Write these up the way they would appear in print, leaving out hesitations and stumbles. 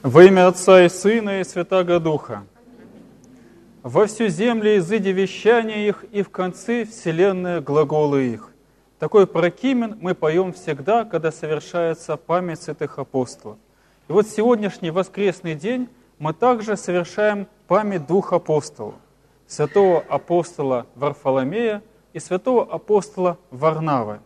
Во имя Отца и Сына и Святаго Духа. Во всю землю изыди вещания их, и в конце вселенная глаголы их. Такой прокимен мы поем всегда, когда совершается память святых апостолов. И вот сегодняшний воскресный день мы также совершаем память двух апостолов. Святого апостола Варфоломея и святого апостола Варнавы.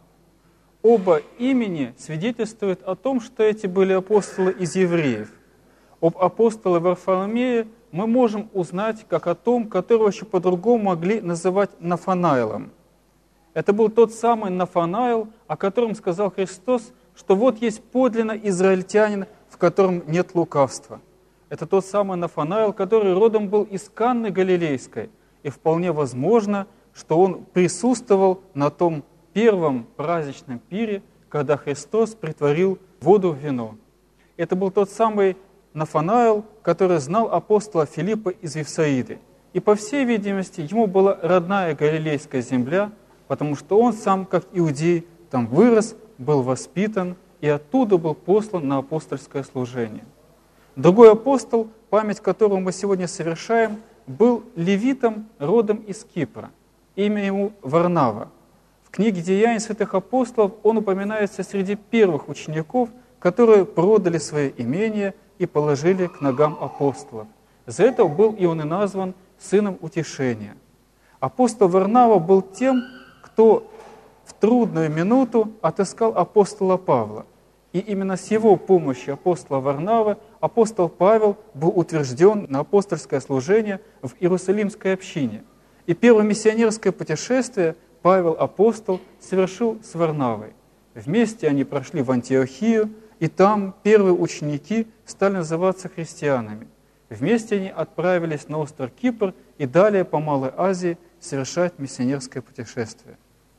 Оба имени свидетельствуют о том, что эти были апостолы из евреев. Об апостоле Варфоломее мы можем узнать как о том, которого еще по-другому могли называть Нафанаилом. Это был тот самый Нафанаил, о котором сказал Христос, что вот есть подлинно израильтянин, в котором нет лукавства. Это тот самый Нафанаил, который родом был из Канны Галилейской. И вполне возможно, что он присутствовал на том первом праздничном пире, когда Христос претворил воду в вино. Это был тот самый Нафанаил, который знал апостола Филиппа из Вифсаиды. И, по всей видимости, ему была родная галилейская земля, потому что он сам, как иудей, там вырос, был воспитан и оттуда был послан на апостольское служение. Другой апостол, память которого мы сегодня совершаем, был левитом родом из Кипра. Имя ему Варнава. В книге «Деяний святых апостолов» он упоминается среди первых учеников, которые продали свои имения и положили к ногам апостолов. За это был и он и назван сыном утешения. Апостол Варнава был тем, кто в трудную минуту отыскал апостола Павла. И именно с его помощью апостола Варнавы апостол Павел был утвержден на апостольское служение в Иерусалимской общине. И первое миссионерское путешествие Павел апостол совершил с Варнавой. Вместе они прошли в Антиохию, и там первые ученики стали называться христианами. Вместе они отправились на остров Кипр и далее по Малой Азии совершать миссионерское путешествие.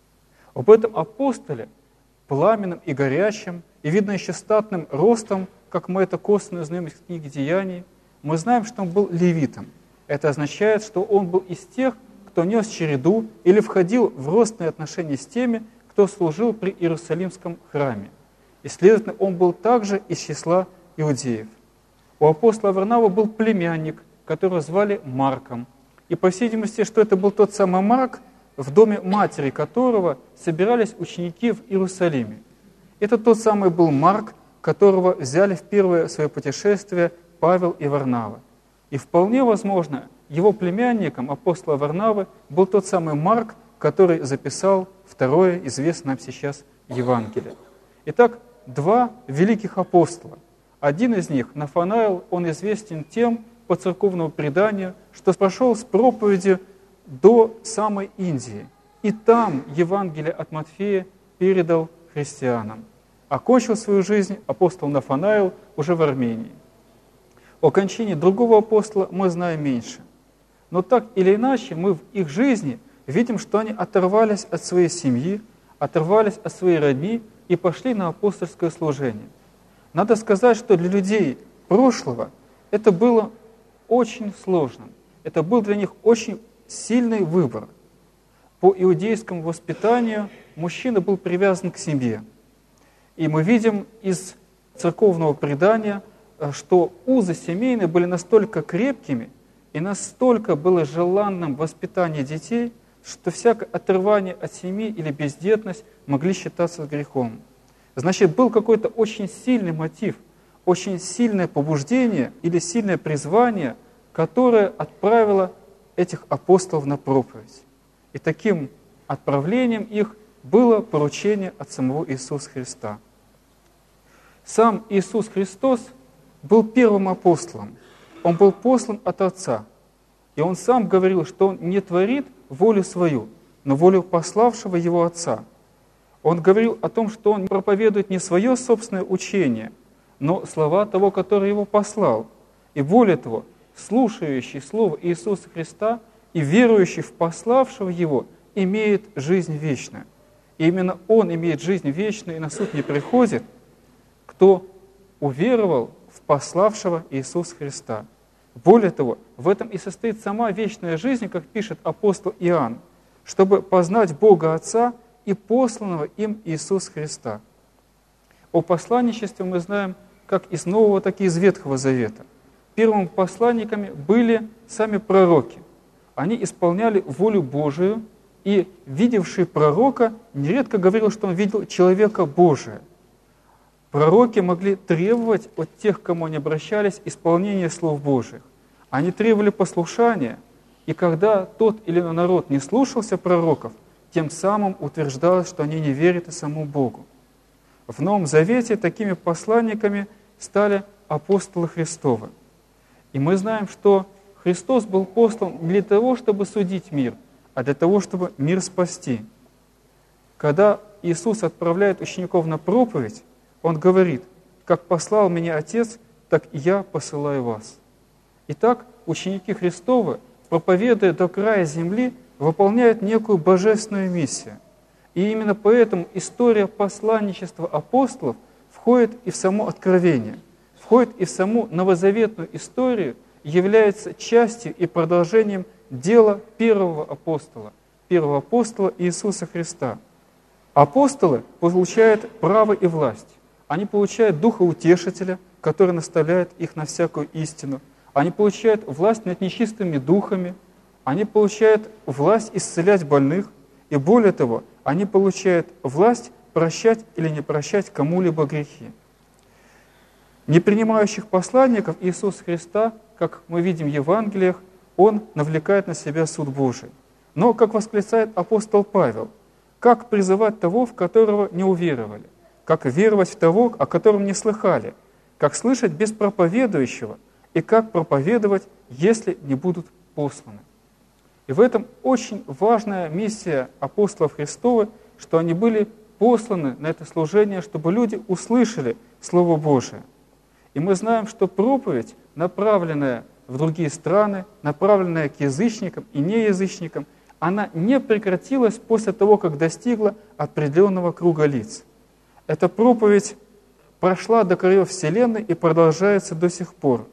Об этом апостоле, пламенным и горячим, и видно еще статным ростом, как мы это косвенно знаем из книги «Деяний», мы знаем, что он был левитом. Это означает, что он был из тех, кто нес череду или входил в родственные отношения с теми, кто служил при Иерусалимском храме. И, следовательно, он был также из числа иудеев. У апостола Варнавы был племянник, которого звали Марком. И, по всей видимости, что это был тот самый Марк, в доме матери которого собирались ученики в Иерусалиме. Это тот самый был Марк, которого взяли в первое свое путешествие Павел и Варнава. И вполне возможно, его племянником апостола Варнавы был тот самый Марк, который записал второе известное нам сейчас Евангелие. Итак, два великих апостола. Один из них, Нафанаил, он известен тем, по церковному преданию, что прошел с проповедью до самой Индии. И там Евангелие от Матфея передал христианам. Окончил свою жизнь апостол Нафанаил уже в Армении. О кончине другого апостола мы знаем меньше. Но так или иначе мы в их жизни видим, что они оторвались от своей семьи, оторвались от своей родни и пошли на апостольское служение. Надо сказать, что для людей прошлого это было очень сложным. Это был для них очень сильный выбор. По иудейскому воспитанию мужчина был привязан к семье. И мы видим из церковного предания, что узы семейные были настолько крепкими и настолько было желанным воспитание детей, что всякое отрывание от семьи или бездетность могли считаться грехом. Значит, был какой-то очень сильный мотив, очень сильное побуждение или сильное призвание, которое отправило этих апостолов на проповедь. И таким отправлением их было поручение от самого Иисуса Христа. Сам Иисус Христос был первым апостолом. Он был послан от Отца. И Он сам говорил, что Он не творит волю свою, но волю пославшего Его Отца. Он говорил о том, что Он проповедует не свое собственное учение, но слова того, который Его послал. И более того, слушающий Слово Иисуса Христа и верующий в пославшего Его имеет жизнь вечную. И именно он имеет жизнь вечную и на суд не приходит, кто уверовал в пославшего Иисуса Христа. Более того, в этом и состоит сама вечная жизнь, как пишет апостол Иоанн, чтобы познать Бога Отца и посланного им Иисуса Христа. О посланничестве мы знаем как из Нового, так и из Ветхого Завета. Первыми посланниками были сами пророки. Они исполняли волю Божию, и видевший пророка нередко говорил, что он видел человека Божия. Пророки могли требовать от тех, к кому они обращались, исполнения слов Божьих. Они требовали послушания, и когда тот или иной народ не слушался пророков, тем самым утверждалось, что они не верят и самому Богу. В Новом Завете такими посланниками стали апостолы Христовы. И мы знаем, что Христос был послан не для того, чтобы судить мир, а для того, чтобы мир спасти. Когда Иисус отправляет учеников на проповедь, Он говорит: «Как послал меня Отец, так и я посылаю вас». Итак, ученики Христовы, проповедуя до края земли, выполняют некую божественную миссию. И именно поэтому история посланничества апостолов входит и в само откровение, входит и в саму новозаветную историю, является частью и продолжением дела первого апостола Иисуса Христа. Апостолы получают право и власть. Они получают Духа Утешителя, который наставляет их на всякую истину. Они получают власть над нечистыми духами. Они получают власть исцелять больных. И более того, они получают власть прощать или не прощать кому-либо грехи. Не принимающих посланников Иисуса Христа, как мы видим в Евангелиях, Он навлекает на себя суд Божий. Но, как восклицает апостол Павел, как призывать того, в которого не уверовали? Как веровать в того, о котором не слыхали? Как слышать без проповедующего? И как проповедовать, если не будут посланы? И в этом очень важная миссия апостолов Христовых, что они были посланы на это служение, чтобы люди услышали Слово Божие. И мы знаем, что проповедь, направленная в другие страны, направленная к язычникам и неязычникам, она не прекратилась после того, как достигла определенного круга лиц. Эта проповедь прошла до краев Вселенной и продолжается до сих пор.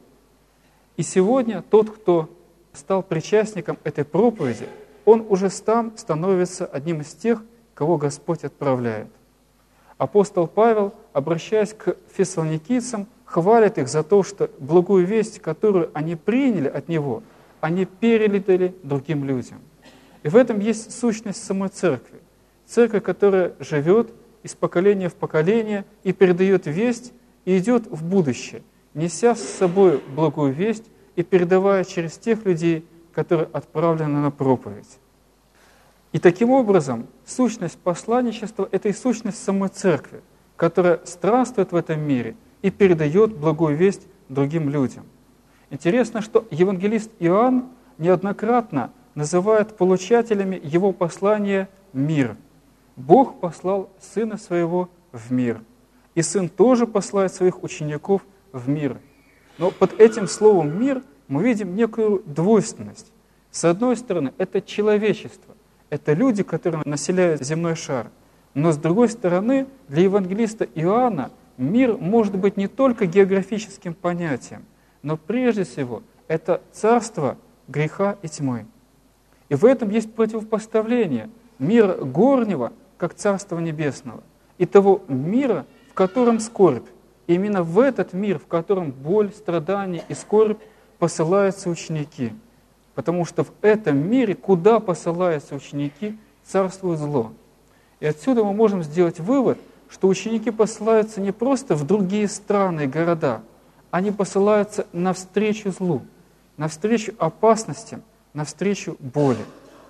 И сегодня тот, кто стал причастником этой проповеди, он уже сам становится одним из тех, кого Господь отправляет. Апостол Павел, обращаясь к фессалоникийцам, хвалит их за то, что благую весть, которую они приняли от Него, они передали другим людям. И в этом есть сущность самой церкви. Церковь, которая живет из поколения в поколение и передает весть, и идет в будущее, неся с собой благую весть и передавая через тех людей, которые отправлены на проповедь. И таким образом сущность посланничества – это и сущность самой церкви, которая странствует в этом мире и передает благую весть другим людям. Интересно, что евангелист Иоанн неоднократно называет получателями его послания мир. Бог послал Сына Своего в мир, и Сын тоже посылает своих учеников в мир. Но под этим словом «мир» мы видим некую двойственность. С одной стороны, это человечество, это люди, которые населяют земной шар. Но с другой стороны, для евангелиста Иоанна мир может быть не только географическим понятием, но прежде всего это царство греха и тьмы. И в этом есть противопоставление мира горнего, как царства небесного, и того мира, в котором скорбь. И именно в этот мир, в котором боль, страдания и скорбь, посылаются ученики. Потому что в этом мире, куда посылаются ученики, царствует зло. И отсюда мы можем сделать вывод, что ученики посылаются не просто в другие страны и города, они посылаются навстречу злу, навстречу опасностям, навстречу боли.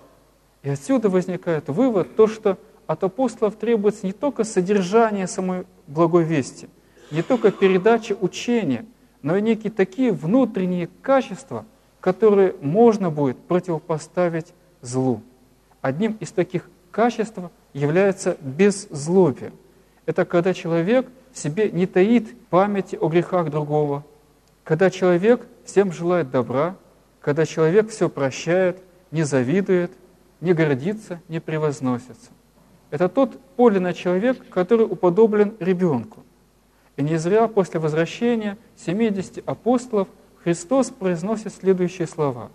И отсюда возникает вывод, то, что от апостолов требуется не только содержание самой благой вести, не только передача учения, но и некие такие внутренние качества, которые можно будет противопоставить злу. Одним из таких качеств является беззлобие. Это когда человек в себе не таит памяти о грехах другого, когда человек всем желает добра, когда человек все прощает, не завидует, не гордится, не превозносится. Это тот подлинный человек, который уподоблен ребенку. И не зря после возвращения 70 апостолов Христос произносит следующие слова.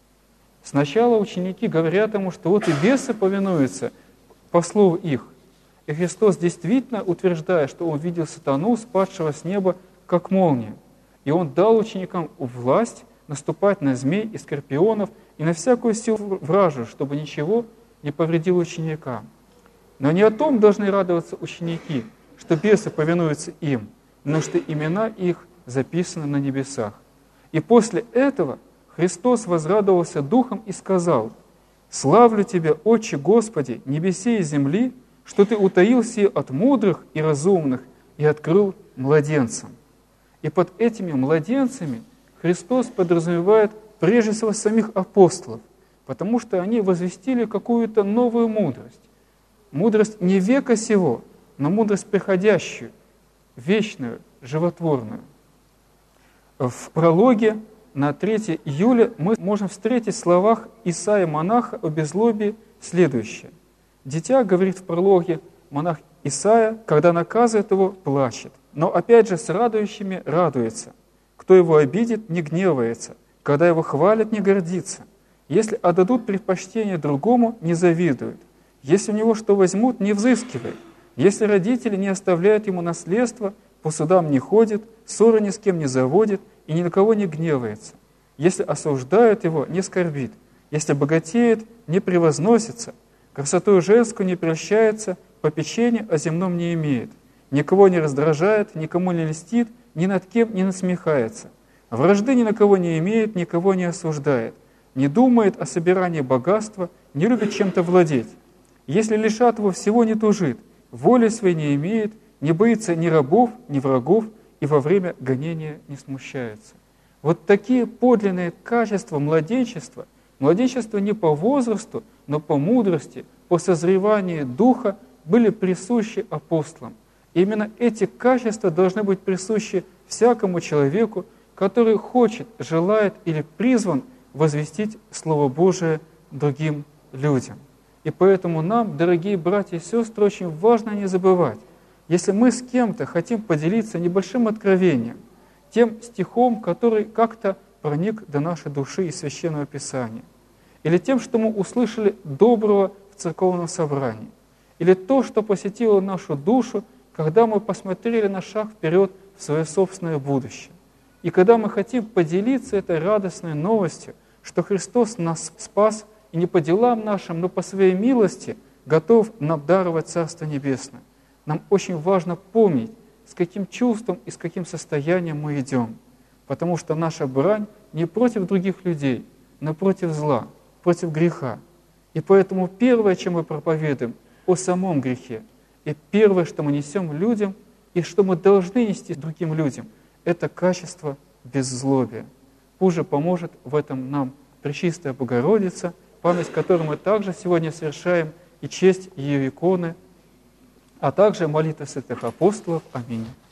Сначала ученики говорят ему, что вот и бесы повинуются по слову их. И Христос действительно утверждает, что он видел сатану, спадшего с неба, как молния. И Он дал ученикам власть наступать на змей и скорпионов и на всякую силу вражью, чтобы ничего не повредило ученикам. Но не о том должны радоваться ученики, что бесы повинуются им, но что имена их записаны на небесах. И после этого Христос возрадовался Духом и сказал: «Славлю Тебя, Отче Господи, небесей и земли, что Ты утаил сие от мудрых и разумных и открыл младенцам». И под этими младенцами Христос подразумевает прежде всего самих апостолов, потому что они возвестили какую-то новую мудрость. Мудрость не века сего, но мудрость приходящую, вечную, животворную. В прологе на 3 июля мы можем встретить в словах Исаия монаха о беззлобии следующее. Дитя, говорит в прологе монах Исаия, когда наказывает его, плачет. Но опять же с радующими радуется. Кто его обидит, не гневается. Когда его хвалят, не гордится. Если отдадут предпочтение другому, не завидует. Если у него что возьмут, не взыскивает. Если родители не оставляют ему наследство, по судам не ходит, ссоры ни с кем не заводит и ни на кого не гневается. Если осуждают его, не скорбит. Если богатеет, не превозносится. Красотою женскую не прельщается, попечения о земном не имеет. Никого не раздражает, никому не льстит, ни над кем не насмехается. Вражды ни на кого не имеет, никого не осуждает. Не думает о собирании богатства, не любит чем-то владеть. Если лишат его всего, не тужит, воли своей не имеет, не боится ни рабов, ни врагов, и во время гонения не смущается. Вот такие подлинные качества младенчества, младенчество не по возрасту, но по мудрости, по созреванию духа были присущи апостолам. И именно эти качества должны быть присущи всякому человеку, который хочет, желает или призван возвестить Слово Божие другим людям. И поэтому нам, дорогие братья и сестры, очень важно не забывать, если мы с кем-то хотим поделиться небольшим откровением, тем стихом, который как-то проник до нашей души из Священного Писания, или тем, что мы услышали доброго в церковном собрании, или то, что посетило нашу душу, когда мы посмотрели на шаг вперед в свое собственное будущее. И когда мы хотим поделиться этой радостной новостью, что Христос нас спас, и не по делам нашим, но по своей милости готов нам даровать Царство Небесное. Нам очень важно помнить, с каким чувством и с каким состоянием мы идем. Потому что наша брань не против других людей, но против зла, против греха. И поэтому первое, чем мы проповедуем, о самом грехе. И первое, что мы несем людям, и что мы должны нести другим людям, это качество беззлобия. Пусть же поможет в этом нам Пречистая Богородица, память которой мы также сегодня совершаем, и честь ее иконы, а также молитвы святых апостолов. Аминь.